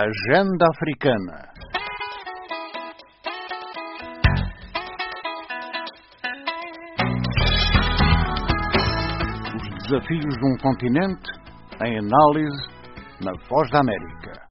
Agenda Africana. Os desafios de um continente em análise na Voz da América.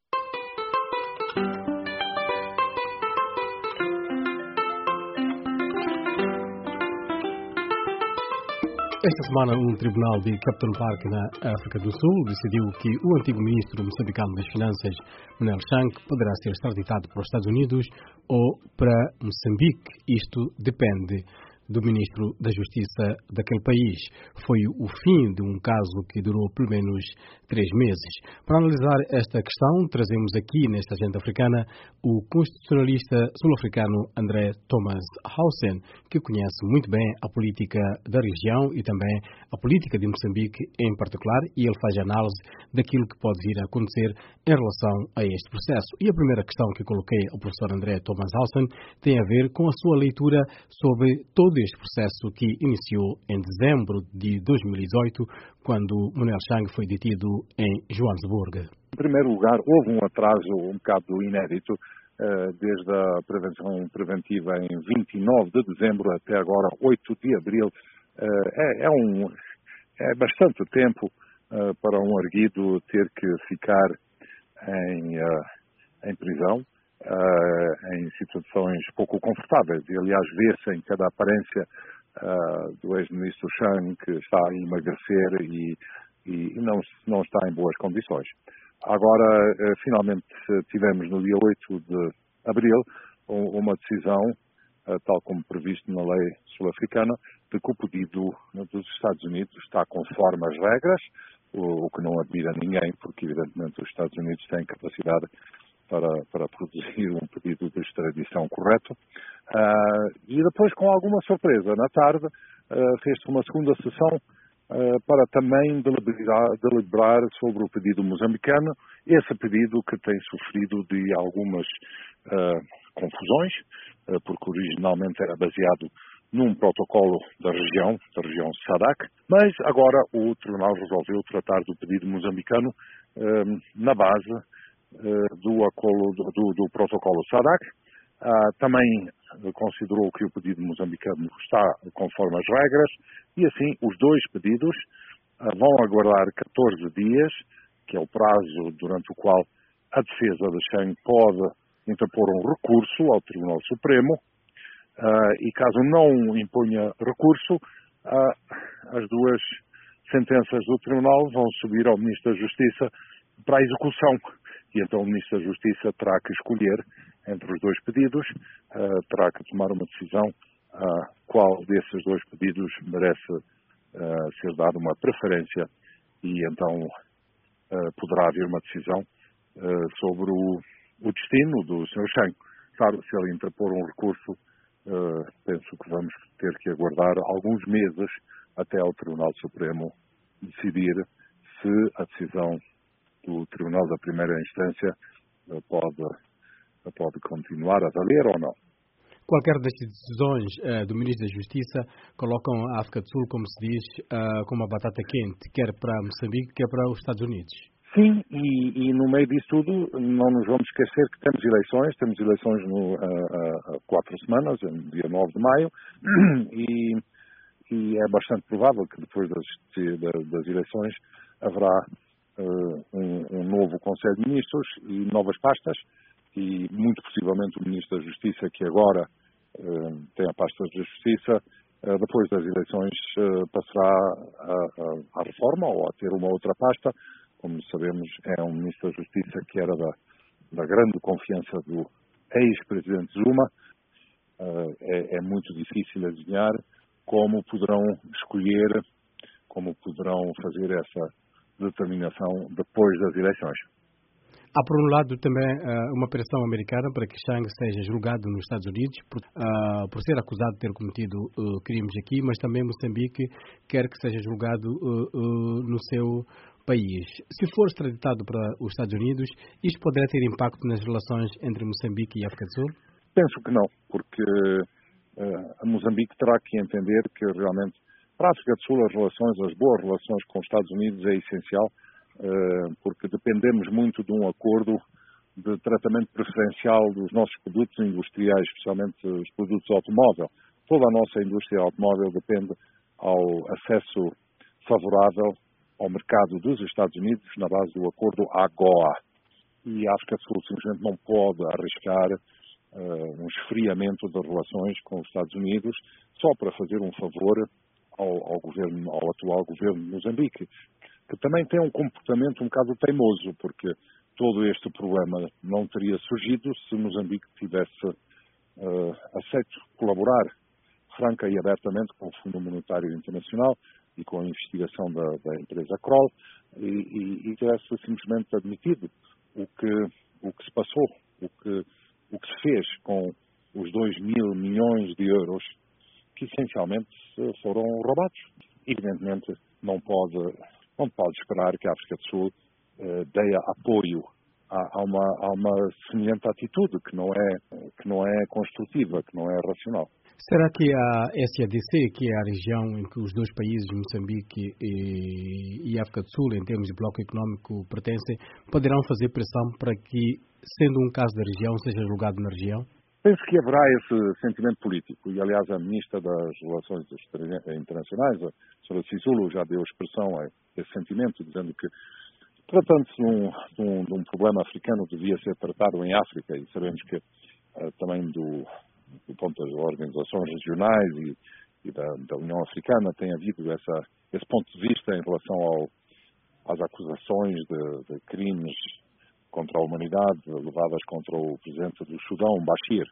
Esta semana, um tribunal de Captain Park, na África do Sul, decidiu que o antigo ministro moçambicano das Finanças, Manel Chank, poderá ser extraditado para os Estados Unidos ou para Moçambique. Isto depende do ministro da Justiça daquele país. Foi o fim de um caso que durou pelo menos 3 meses. Para analisar esta questão, trazemos aqui nesta agenda africana o constitucionalista sul-africano André Thomas Hausen, que conhece muito bem a política da região e também a política de Moçambique em particular, e ele faz análise daquilo que pode vir a acontecer em relação a este processo. E a primeira questão que coloquei ao professor André Thomas Hausen tem a ver com a sua leitura sobre todo este processo que iniciou em dezembro de 2018, quando Manel Chank foi detido em Joanesburgo. Em primeiro lugar, houve um atraso um bocado inédito, desde a prevenção preventiva em 29 de dezembro até agora, 8 de abril. É bastante tempo para um arguido ter que ficar em prisão, em situações pouco confortáveis. E, aliás, vê-se em cada aparência do ex-ministro Chan que está a emagrecer e não está em boas condições. Agora, finalmente, tivemos no dia 8 de abril uma decisão, tal como previsto na lei sul-africana, de que o pedido dos Estados Unidos está conforme as regras, o que não admira ninguém, porque, evidentemente, os Estados Unidos têm capacidade para produzir um pedido de extradição correto. E depois, com alguma surpresa, na tarde, fez-se uma segunda sessão para também deliberar sobre o pedido moçambicano, esse pedido que tem sofrido de algumas confusões, porque originalmente era baseado num protocolo da região SADC, mas agora o Tribunal resolveu tratar do pedido moçambicano na base do protocolo SADC. Também considerou que o pedido moçambicano está conforme as regras e assim os dois pedidos vão aguardar 14 dias, que é o prazo durante o qual a defesa de Chank pode interpor um recurso ao Tribunal Supremo e caso não imponha recurso, as duas sentenças do Tribunal vão subir ao Ministro da Justiça para a execução. E então o Ministro da Justiça terá que escolher entre os dois pedidos, terá que tomar uma decisão qual desses dois pedidos merece ser dada uma preferência e então poderá haver uma decisão sobre o destino do Sr. Chank. Claro, se ele interpor um recurso, penso que vamos ter que aguardar alguns meses até ao Tribunal Supremo decidir se a decisão do Tribunal da Primeira Instância pode continuar a valer ou não. Qualquer destas decisões do Ministro da Justiça colocam a África do Sul, como se diz, como a batata quente, quer para Moçambique, quer para os Estados Unidos. Sim, e no meio disso tudo não nos vamos esquecer que temos eleições há 4 semanas, no dia 9 de maio, e é bastante provável que depois das eleições haverá um novo Conselho de Ministros e novas pastas, e muito possivelmente o Ministro da Justiça, que agora tem a pasta da Justiça, depois das eleições passará à reforma ou a ter uma outra pasta. Como sabemos, é um Ministro da Justiça que era da grande confiança do ex-presidente Zuma. É muito difícil adivinhar como poderão escolher, como poderão fazer essa determinação depois das eleições. Há, por um lado, também uma pressão americana para que Chank seja julgado nos Estados Unidos por ser acusado de ter cometido crimes aqui, mas também Moçambique quer que seja julgado no seu país. Se for extraditado para os Estados Unidos, isto poderá ter impacto nas relações entre Moçambique e África do Sul? Penso que não, porque a Moçambique terá que entender que realmente para a África do Sul as boas relações com os Estados Unidos é essencial, porque dependemos muito de um acordo de tratamento preferencial dos nossos produtos industriais, especialmente os produtos automóvel. Toda a nossa indústria automóvel depende ao acesso favorável ao mercado dos Estados Unidos na base do acordo AGOA. E a África do Sul simplesmente não pode arriscar um esfriamento das relações com os Estados Unidos só para fazer um favor ao atual governo de Moçambique, que também tem um comportamento um bocado teimoso, porque todo este problema não teria surgido se Moçambique tivesse aceito colaborar franca e abertamente com o Fundo Monetário Internacional e com a investigação da empresa Kroll e tivesse simplesmente admitido o que se passou, o que se fez com os 2.000 milhões de euros que essencialmente foram roubados. Evidentemente não pode esperar que a África do Sul dê apoio a uma semelhante atitude que não é construtiva, que não é racional. Será que a SADC, que é a região em que os dois países, Moçambique e África do Sul, em termos de bloco econômico, pertencem, poderão fazer pressão para que, sendo um caso da região, seja julgado na região? Penso que haverá esse sentimento político e, aliás, a Ministra das Relações Internacionais, a Sra. Sisulu, já deu expressão a esse sentimento, dizendo que, tratando-se de um problema africano, devia ser tratado em África, e sabemos que também do ponto das organizações regionais e da União Africana tem havido esse ponto de vista em relação às acusações de crimes contra a humanidade levadas contra o presidente do Sudão, Bashir.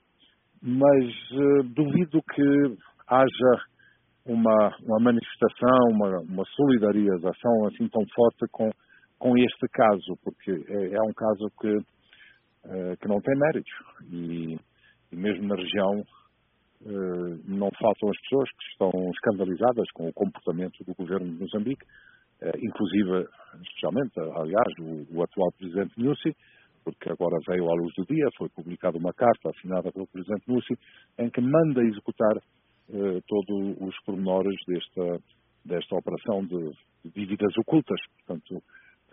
Mas duvido que haja uma manifestação, uma solidarização assim tão forte com este caso, porque é um caso que não tem méritos e mesmo na região não faltam as pessoas que estão escandalizadas com o comportamento do governo de Moçambique, inclusive, especialmente, aliás, o atual presidente Nyusi, porque agora veio à luz do dia, foi publicada uma carta assinada pelo presidente Nyusi, em que manda executar todos os pormenores desta operação de dívidas ocultas. Portanto,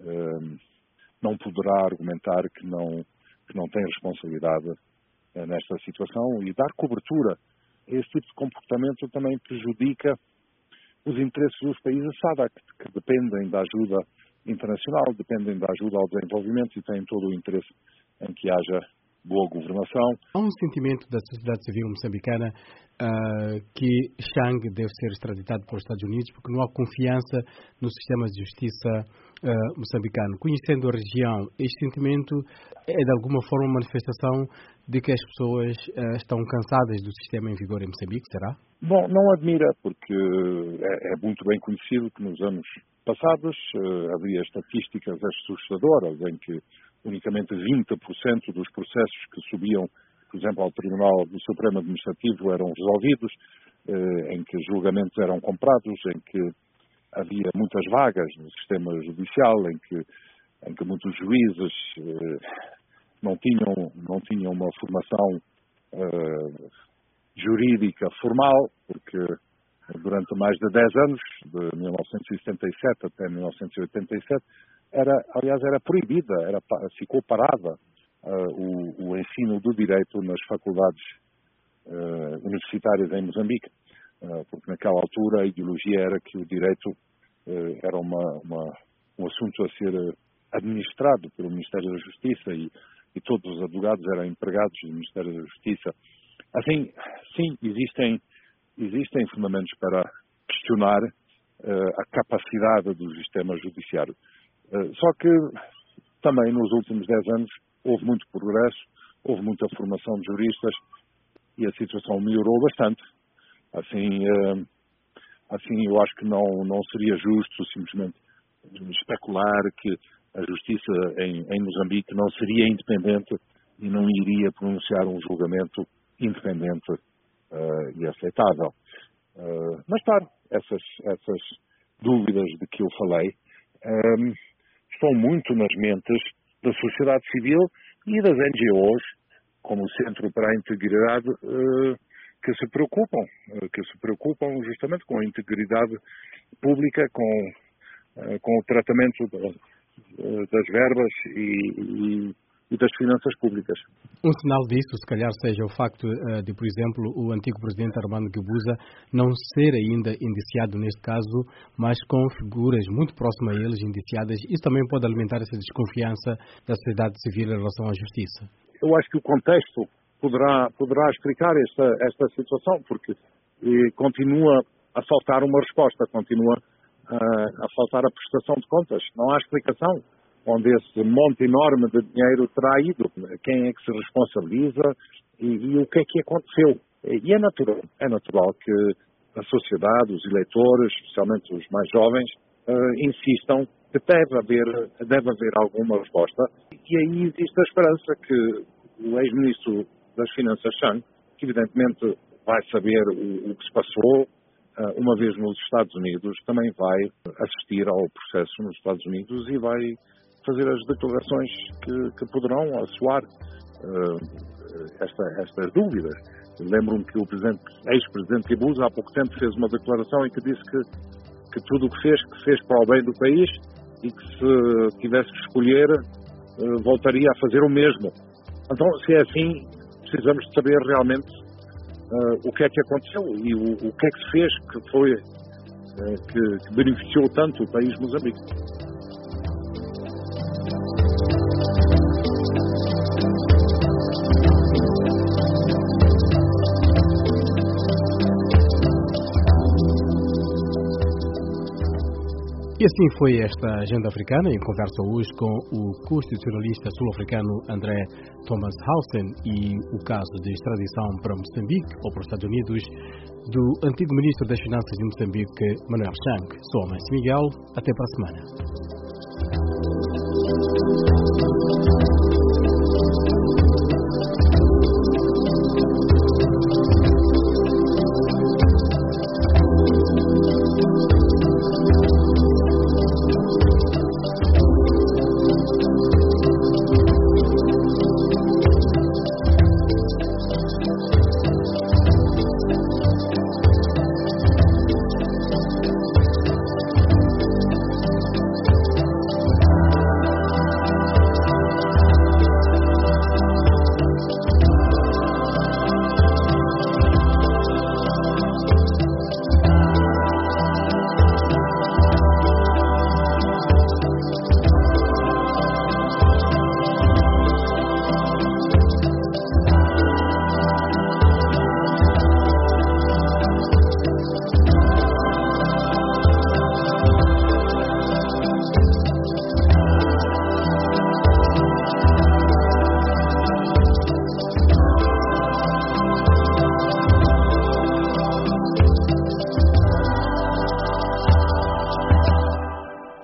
não poderá argumentar que não tem responsabilidade nesta situação e dar cobertura a esse tipo de comportamento também prejudica os interesses dos países SADC, que dependem da ajuda internacional, dependem da ajuda ao desenvolvimento e têm todo o interesse em que haja boa governação. Há um sentimento da sociedade civil moçambicana que Chang deve ser extraditado para os Estados Unidos porque não há confiança no sistema de justiça moçambicano. Conhecendo a região, este sentimento é de alguma forma uma manifestação de que as pessoas estão cansadas do sistema em vigor em Moçambique, será? Bom, não admira, porque é muito bem conhecido que nos anos passados havia estatísticas assustadoras em que unicamente 20% dos processos que subiam, por exemplo, ao Tribunal do Supremo Administrativo eram resolvidos, em que julgamentos eram comprados, em que havia muitas vagas no sistema judicial, em que muitos juízes não tinham uma formação jurídica formal, porque durante mais de 10 anos, de 1977 até 1987, era proibida, ficou parada o ensino do direito nas faculdades universitárias em Moçambique, porque naquela altura a ideologia era que o direito era um assunto a ser administrado pelo Ministério da Justiça e todos os advogados eram empregados do Ministério da Justiça. Assim, sim, existem fundamentos para questionar a capacidade do sistema judiciário. Só que também nos últimos 10 anos houve muito progresso, houve muita formação de juristas e a situação melhorou bastante. Assim eu acho que não seria justo simplesmente especular que a justiça em Moçambique não seria independente e não iria pronunciar um julgamento independente e aceitável. Mas claro, essas dúvidas de que eu falei estão muito nas mentes da sociedade civil e das NGOs, como o Centro para a Integridade, que se preocupam justamente com a integridade pública, com o tratamento das verbas e das finanças públicas. Um sinal disso, se calhar, seja o facto de, por exemplo, o antigo presidente Armando Guebuza não ser ainda indiciado neste caso, mas com figuras muito próximas a eles indiciadas. Isso também pode alimentar essa desconfiança da sociedade civil em relação à justiça. Eu acho que o contexto poderá explicar esta situação, porque continua a faltar uma resposta, continua a faltar a prestação de contas. Não há explicação onde esse monte enorme de dinheiro terá ido, quem é que se responsabiliza e o que é que aconteceu. E é natural que a sociedade, os eleitores, especialmente os mais jovens, insistam que deve haver alguma resposta. E aí existe a esperança que o ex-ministro das Finanças, Chan, que evidentemente vai saber o que se passou, uma vez nos Estados Unidos, também vai assistir ao processo nos Estados Unidos e vai fazer as declarações que poderão assoar estas dúvidas. Lembro-me que o ex-presidente Guebuza há pouco tempo fez uma declaração em que disse que tudo o que fez para o bem do país e que se tivesse que escolher voltaria a fazer o mesmo. Então, se é assim, precisamos de saber realmente o que é que aconteceu e o que é que se fez que beneficiou tanto o país Moçambique. E assim foi esta Agenda Africana, em conversa hoje com o constitucionalista sul-africano André Thomas Hausen e o caso de extradição para Moçambique ou para os Estados Unidos do antigo ministro das Finanças de Moçambique, Manuel Chang. Sou a Mãe Miguel, até para a semana.